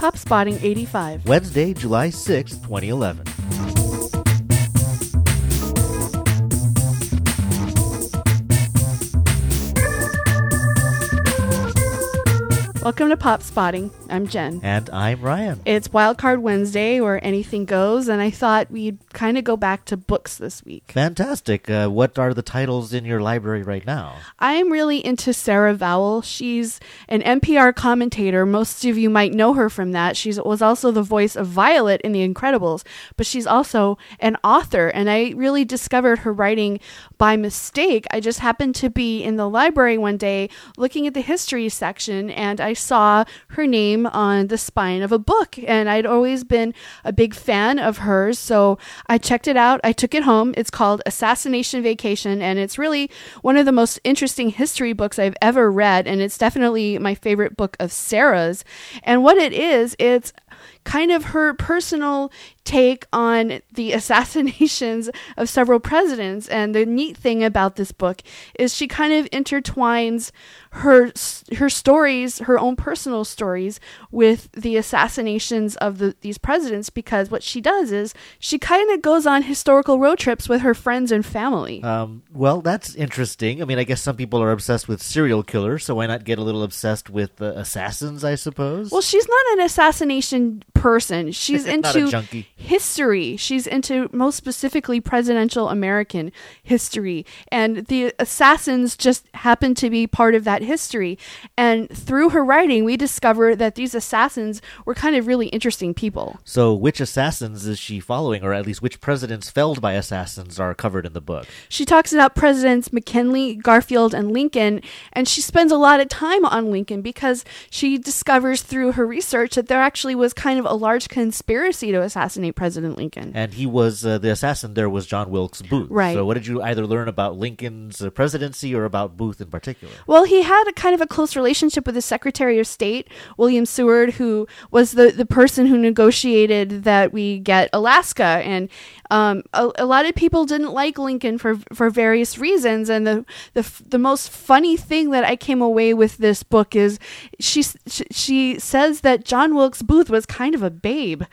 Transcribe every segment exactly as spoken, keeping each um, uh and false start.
Pop Spotting eighty-five. Wednesday, July sixth, twenty eleven. Welcome to Pop Spotting. I'm Jen. And I'm Ryan. It's Wildcard Wednesday where anything goes, and I thought we'd kind of go back to books this week. Fantastic. Uh, what are the titles in your library right now? I'm really into Sarah Vowell. She's an N P R commentator. Most of you might know her from that. She was also the voice of Violet in The Incredibles, but she's also an author, and I really discovered her writing by mistake. I just happened to be in the library one day looking at the history section, and I saw her name on the spine of a book, and I'd always been a big fan of hers, so I checked it out. I took it home. It's called Assassination Vacation, and it's really one of the most interesting history books I've ever read, and it's definitely my favorite book of Sarah's. And what it is, it's kind of her personal take on the assassinations of several presidents. And the neat thing about this book is she kind of intertwines her her stories, her own personal stories, with the assassinations of the, these presidents, because what she does is she kind of goes on historical road trips with her friends and family. Um, well, that's interesting. I mean, I guess some people are obsessed with serial killers, so why not get a little obsessed with uh, assassins, I suppose? Well, she's not an assassination person. She's Not a into junkie. history. She's into, most specifically, presidential American history. And the assassins just happen to be part of that history. And through her writing, we discover that these assassins were kind of really interesting people. So which assassins is she following, or at least which presidents felled by assassins are covered in the book? She talks about Presidents McKinley, Garfield, and Lincoln, and she spends a lot of time on Lincoln because she discovers through her research that there actually was kind of a large conspiracy to assassinate President Lincoln. And he was, uh, the assassin there was John Wilkes Booth. Right. So what did you either learn about Lincoln's uh, presidency or about Booth in particular? Well, he had a kind of a close relationship with the Secretary of State, William Seward, who was the, the person who negotiated that we get Alaska. And um, a, a lot of people didn't like Lincoln for for various reasons. And the, the the most funny thing that I came away with this book is she she says that John Wilkes Booth was kind of a babe.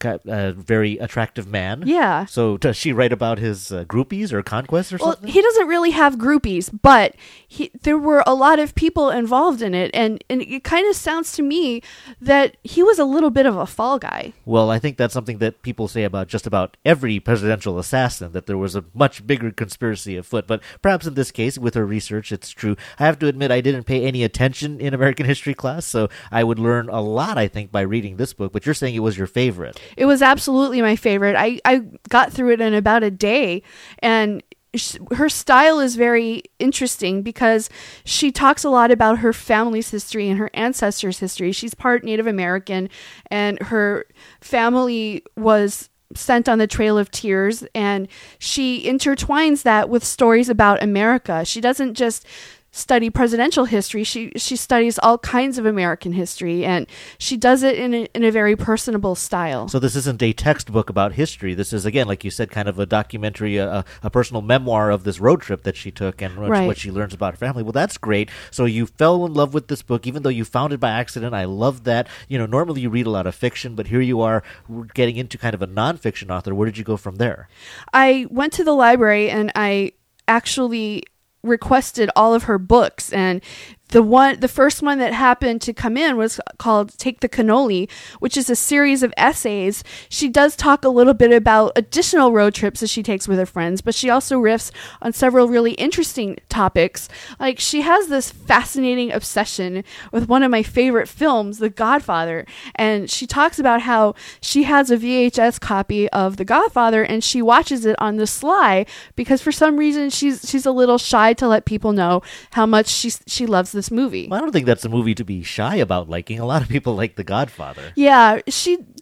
A very attractive man. Yeah. So does she write about his uh, groupies or conquests or Well, something? he doesn't really have groupies, but he, there were a lot of people involved in it, and, and it kind of sounds to me that he was a little bit of a fall guy. Well, I think that's something that people say about just about every presidential assassin, that there was a much bigger conspiracy afoot. But perhaps in this case, with her research, it's true. I have to admit, I didn't pay any attention in American history class, so I would learn a lot, I think, by reading this book. But you're saying it was your favorite. It was absolutely my favorite. I, I got through it in about a day, and sh- her style is very interesting because she talks a lot about her family's history and her ancestors' history. She's part Native American, and her family was sent on the Trail of Tears, and she intertwines that with stories about America. She doesn't just study presidential history. She she studies all kinds of American history, and she does it in a, in a very personable style. So this isn't a textbook about history. This is, again, like you said, kind of a documentary, a, a personal memoir of this road trip that she took and what, Right. what she learns about her family. Well, that's great. So you fell in love with this book, even though you found it by accident. I love that. You know, normally you read a lot of fiction, but here you are getting into kind of a nonfiction author. Where did you go from there? I went to the library and I actually requested all of her books, and the one the first one that happened to come in was called Take the Cannoli, which is a series of essays. She does talk a little bit about additional road trips that she takes with her friends, but she also riffs on several really interesting topics. Like, she has this fascinating obsession with one of my favorite films, The Godfather, and she talks about how she has a V H S copy of The Godfather and she watches it on the sly because for some reason she's she's a little shy to let people know how much she she loves this movie. Well, I don't think that's a movie to be shy about liking. A lot of people like The Godfather. Yeah, she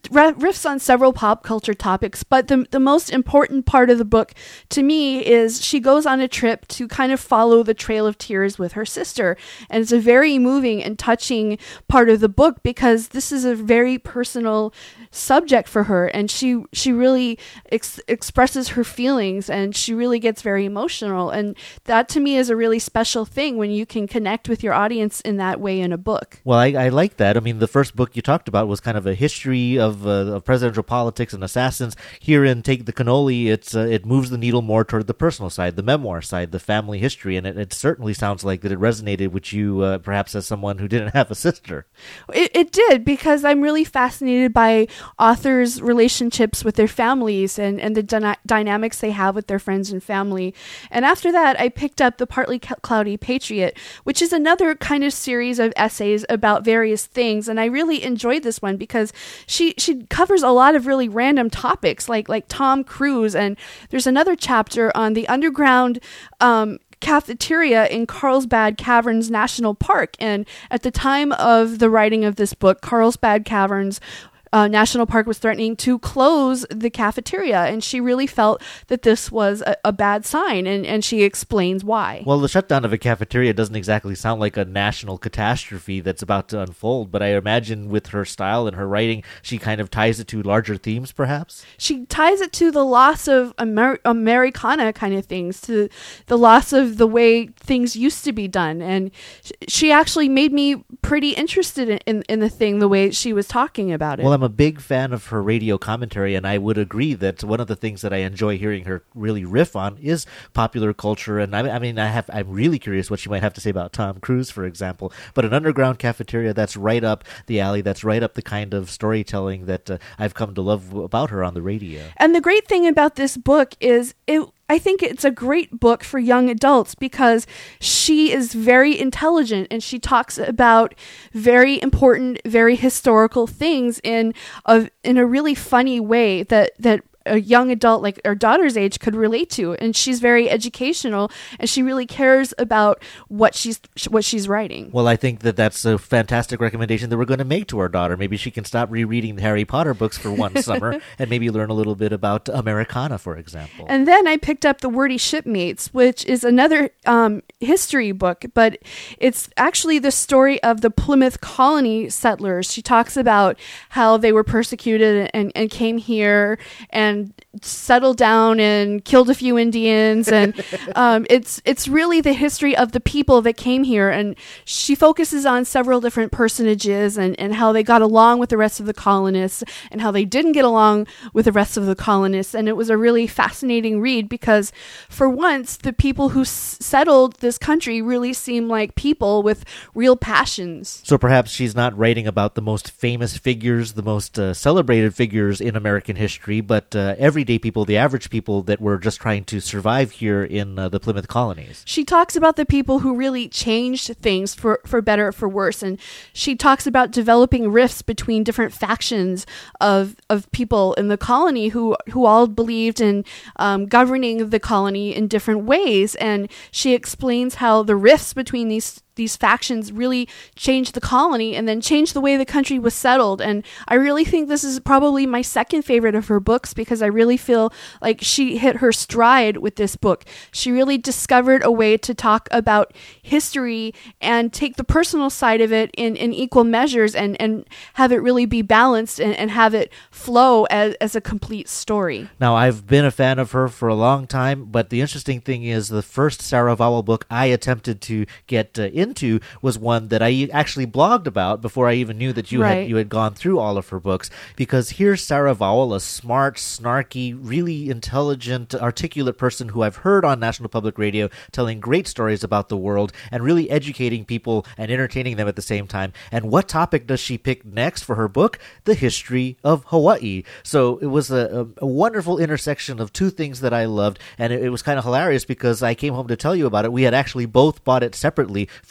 riffs on several pop culture topics, but the the most important part of the book to me is she goes on a trip to kind of follow the Trail of Tears with her sister. And it's a very moving and touching part of the book because this is a very personal subject for her, and she she really ex- expresses her feelings, and she really gets very emotional. And that to me is a really special thing when you can connect with your audience in that way in a book. Well, I, I like that. I mean, the first book you talked about was kind of a history of, uh, of presidential politics and assassins. Here in Take the Cannoli, it's uh, it moves the needle more toward the personal side, the memoir side, the family history, and it, it certainly sounds like that it resonated with you, uh, perhaps as someone who didn't have a sister. It, it did, because I'm really fascinated by authors' relationships with their families and, and the dyna- dynamics they have with their friends and family. And after that, I picked up The Partly Cloudy Patriot, which is another kind of series of essays about various things. And I really enjoyed this one because she, she covers a lot of really random topics like, like Tom Cruise. And there's another chapter on the underground um, cafeteria in Carlsbad Caverns National Park. And at the time of the writing of this book, Carlsbad Caverns Uh, National Park was threatening to close the cafeteria, and she really felt that this was a, a bad sign, and, and she explains why. Well, the shutdown of a cafeteria doesn't exactly sound like a national catastrophe that's about to unfold, but I imagine with her style and her writing, she kind of ties it to larger themes, perhaps? She ties it to the loss of Amer- Americana kind of things, to the loss of the way things used to be done, and sh- she actually made me pretty interested in, in, in the thing, the way she was talking about it. Well, I'm a big fan of her radio commentary, and I would agree that one of the things that I enjoy hearing her really riff on is popular culture. And I, I mean, I have, I'm really curious what she might have to say about Tom Cruise, for example. But an underground cafeteria, that's right up the alley. That's right up the kind of storytelling that uh, I've come to love about her on the radio. And the great thing about this book is it I think it's a great book for young adults because she is very intelligent and she talks about very important, very historical things in a in a really funny way that that a young adult like our daughter's age could relate to. And she's very educational, and she really cares about what she's what she's writing. Well, I think that that's a fantastic recommendation that we're going to make to our daughter. Maybe she can stop rereading the Harry Potter books for one summer and maybe learn a little bit about Americana, for example. And then I picked up The Wordy Shipmates, which is another um, history book, but it's actually the story of the Plymouth colony settlers. She talks about how they were persecuted and, and came here and And settled down and killed a few Indians, and um, it's it's really the history of the people that came here. And she focuses on several different personages and, and how they got along with the rest of the colonists and how they didn't get along with the rest of the colonists. And it was a really fascinating read because, for once, the people who s- settled this country really seem like people with real passions. So perhaps she's not writing about the most famous figures, the most uh, celebrated figures in American history, but uh, Uh, everyday people, the average people that were just trying to survive here in uh, the Plymouth colonies. She talks about the people who really changed things for, for better or for worse. And she talks about developing rifts between different factions of of people in the colony who, who all believed in um, governing the colony in different ways. And she explains how the rifts between these these factions really changed the colony and then changed the way the country was settled. And I really think this is probably my second favorite of her books because I really feel like she hit her stride with this book. She really discovered a way to talk about history and take the personal side of it in, in equal measures and, and have it really be balanced and, and have it flow as, as a complete story. Now, I've been a fan of her for a long time, but the interesting thing is the first Sarah Vowell book I attempted to get uh, into was one that I actually blogged about before I even knew that you right. had you had gone through all of her books. Because here's Sarah Vowell, a smart, snarky, really intelligent, articulate person who I've heard on National Public Radio telling great stories about the world and really educating people and entertaining them at the same time. And what topic does she pick next for her book? The history of Hawaii. So it was a, a, a wonderful intersection of two things that I loved, and it, it was kind of hilarious because I came home to tell you about it. We had actually both bought it separately for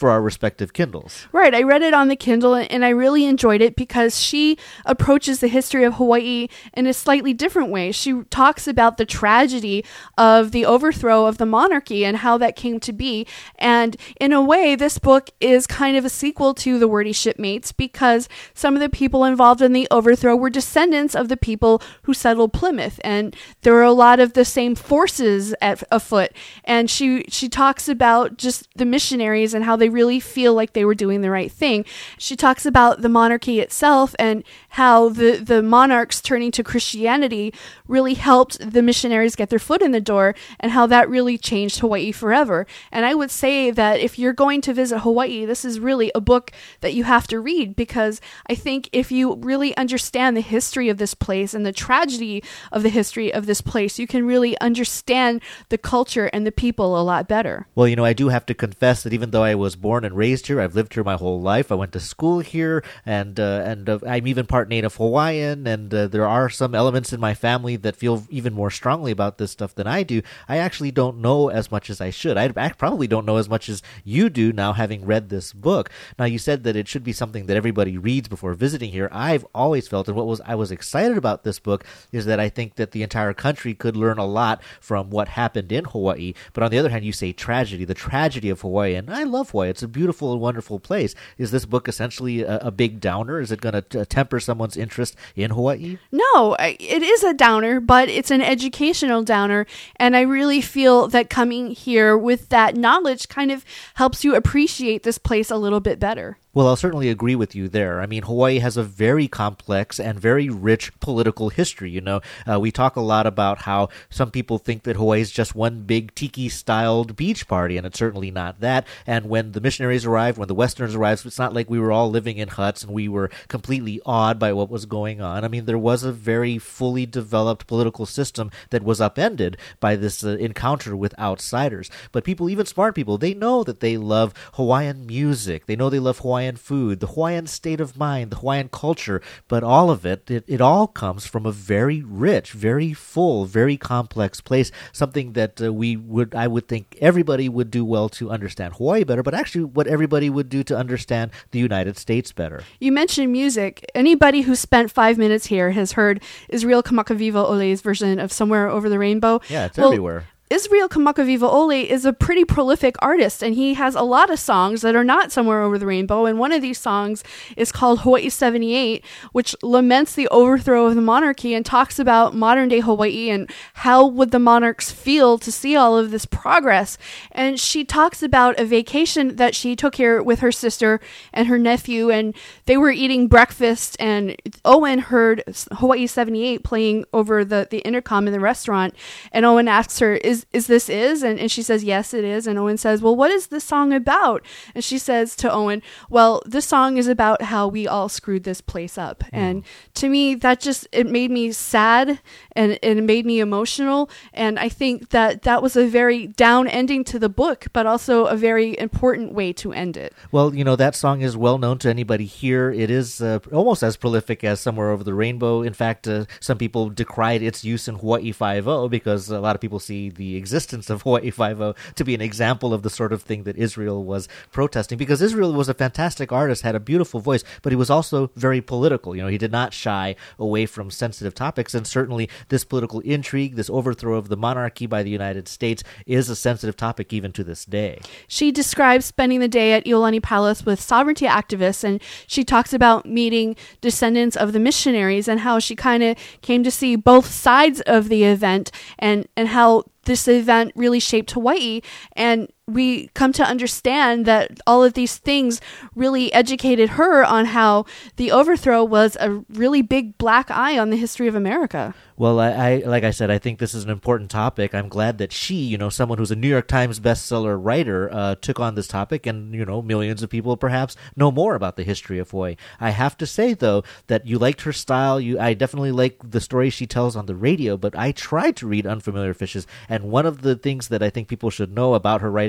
for our respective Kindles. Right. I read it on the Kindle and I really enjoyed it because she approaches the history of Hawaii in a slightly different way. She talks about the tragedy of the overthrow of the monarchy and how that came to be. And in a way, this book is kind of a sequel to The Wordy Shipmates because some of the people involved in the overthrow were descendants of the people who settled Plymouth. And there were a lot of the same forces at afoot. And she, she talks about just the missionaries and how they really feel like they were doing the right thing. She talks about the monarchy itself and how the, the monarchs turning to Christianity really helped the missionaries get their foot in the door and how that really changed Hawaii forever. And I would say that if you're going to visit Hawaii, this is really a book that you have to read because I think if you really understand the history of this place and the tragedy of the history of this place, you can really understand the culture and the people a lot better. Well, you know, I do have to confess that even though I was born and raised here, I've lived here my whole life. I went to school here, and uh, and uh, I'm even part Native Hawaiian, and uh, there are some elements in my family that feel even more strongly about this stuff than I do. I actually don't know as much as I should. I, I probably don't know as much as you do now, having read this book. Now, you said that it should be something that everybody reads before visiting here. I've always felt, and what was I was excited about this book is that I think that the entire country could learn a lot from what happened in Hawaii. But on the other hand, you say tragedy, the tragedy of Hawaii, and I love Hawaii. It's a beautiful and wonderful place. Is this book essentially a, a big downer? Is it going to temper someone's interest in Hawaii? No, it is a downer, but it's an educational downer. And I really feel that coming here with that knowledge kind of helps you appreciate this place a little bit better. Well, I'll certainly agree with you there. I mean, Hawaii has a very complex and very rich political history, you know. Uh, we talk a lot about how some people think that Hawaii is just one big tiki-styled beach party, and it's certainly not that. And when the missionaries arrived, when the Westerners arrived, it's not like we were all living in huts and we were completely awed by what was going on. I mean, there was a very fully developed political system that was upended by this uh, encounter with outsiders. But people, even smart people, they know that they love Hawaiian music. They know they love Hawaiian food, the Hawaiian state of mind, the Hawaiian culture, but all of it, it, it all comes from a very rich, very full, very complex place, something that uh, we would, I would think everybody would do well to understand Hawaii better, but actually what everybody would do to understand the United States better. You mentioned music. Anybody who spent five minutes here has heard Israel Kamakawiwa Ole's version of Somewhere Over the Rainbow. Yeah, it's well, everywhere. Israel Kamakawiwa Ole is a pretty prolific artist, and he has a lot of songs that are not Somewhere Over the Rainbow, and one of these songs is called Hawaii seventy-eight, which laments the overthrow of the monarchy and talks about modern-day Hawaii and how would the monarchs feel to see all of this progress. And she talks about a vacation that she took here with her sister and her nephew, and they were eating breakfast, and Owen heard Hawaii seventy-eight playing over the, the intercom in the restaurant, and Owen asks her, is Is, is this is? And, and she says, yes, it is. And Owen says, well, what is this song about? And she says to Owen, well, this song is about how we all screwed this place up. Mm. And to me, that just, it made me sad and, and it made me emotional. And I think that that was a very down ending to the book, but also a very important way to end it. Well, you know, that song is well known to anybody here. It is uh, almost as prolific as Somewhere Over the Rainbow. In fact, uh, some people decried its use in Hawaii Five-O because a lot of people see the The existence of Hawaii Five-O to be an example of the sort of thing that Israel was protesting, because Israel was a fantastic artist, had a beautiful voice, but he was also very political. You know, he did not shy away from sensitive topics, and certainly this political intrigue, this overthrow of the monarchy by the United States, is a sensitive topic even to this day. She describes spending the day at Iolani Palace with sovereignty activists, and she talks about meeting descendants of the missionaries and how she kind of came to see both sides of the event, and, and how this event really shaped Hawaii. And we come to understand that all of these things really educated her on how the overthrow was a really big black eye on the history of America. Well, I, I like I said, I think this is an important topic. I'm glad that she, you know, someone who's a New York Times bestseller writer, uh, took on this topic, and, you know, millions of people perhaps know more about the history of Hawaii. I have to say, though, that you liked her style. You, I definitely like the stories she tells on the radio, but I tried to read Unfamiliar Fishes, and one of the things that I think people should know about her writing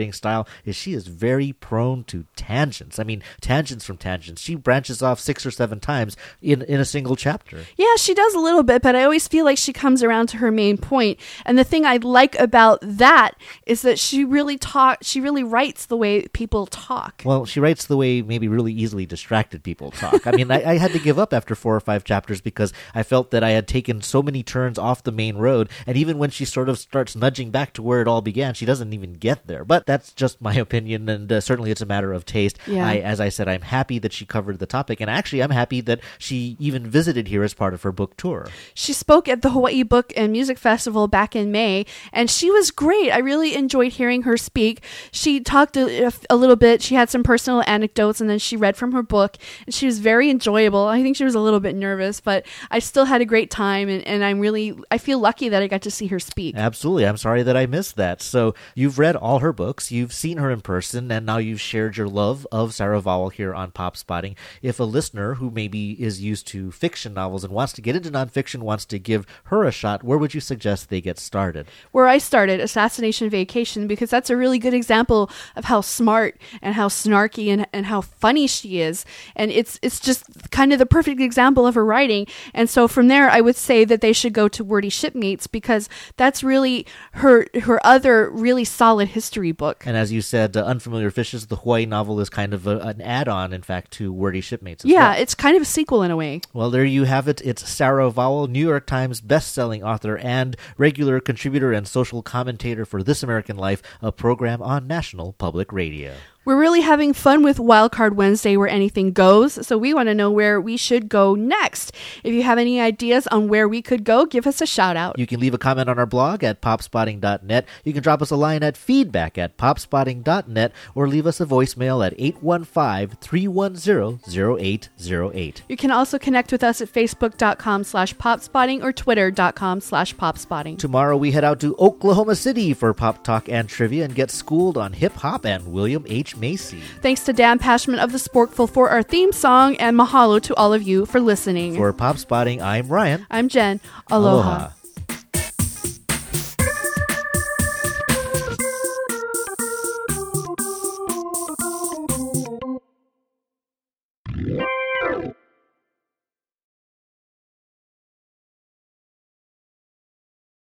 writing style is she is very prone to tangents. I mean, tangents from tangents. She branches off six or seven times in, in a single chapter. Yeah, she does a little bit, but I always feel like she comes around to her main point. And the thing I like about that is that she really talk, she really writes the way people talk. Well, she writes the way maybe really easily distracted people talk. I mean, I, I had to give up after four or five chapters because I felt that I had taken so many turns off the main road. And even when she sort of starts nudging back to where it all began, she doesn't even get there. But that's just my opinion, and uh, certainly it's a matter of taste. Yeah. I, as I said, I'm happy that she covered the topic, and actually I'm happy that she even visited here as part of her book tour. She spoke at the Hawaii Book and Music Festival back in May, and she was great. I really enjoyed hearing her speak. She talked a, a little bit. She had some personal anecdotes, and then she read from her book, and she was very enjoyable. I think she was a little bit nervous, but I still had a great time, and, and I'm really, I feel lucky that I got to see her speak. Absolutely. I'm sorry that I missed that. So you've read all her books, you've seen her in person, and now you've shared your love of Sarah Vowell here on Pop Spotting. If a listener who maybe is used to fiction novels and wants to get into nonfiction, wants to give her a shot, where would you suggest they get started? Where I started, Assassination Vacation, because that's a really good example of how smart and how snarky and, and how funny she is. And it's it's just kind of the perfect example of her writing. And so from there, I would say that they should go to Wordy Shipmates, because that's really her her other really solid history book. And as you said, uh, Unfamiliar Fishes, the Hawaii novel, is kind of a, an add-on, in fact, to Wordy Shipmates as Yeah, well. it's kind of a sequel in a way. Well, there you have it. It's Sarah Vowell, New York Times best-selling author and regular contributor and social commentator for This American Life, a program on National Public Radio. We're really having fun with Wildcard Wednesday, where anything goes, so we want to know where we should go next. If you have any ideas on where we could go, give us a shout out. You can leave a comment on our blog at popspotting dot net. You can drop us a line at feedback at popspotting dot net, or leave us a voicemail at eight one five, three one zero, zero eight zero eight. You can also connect with us at facebook.com slash popspotting or twitter.com slash popspotting. Tomorrow we head out to Oklahoma City for Pop Talk and Trivia and get schooled on hip-hop and William H. Macy. Thanks to Dan Pashman of The Sporkful for our theme song, and mahalo to all of you for listening. For Pop Spotting, I'm Ryan. I'm Jen. Aloha. Aloha.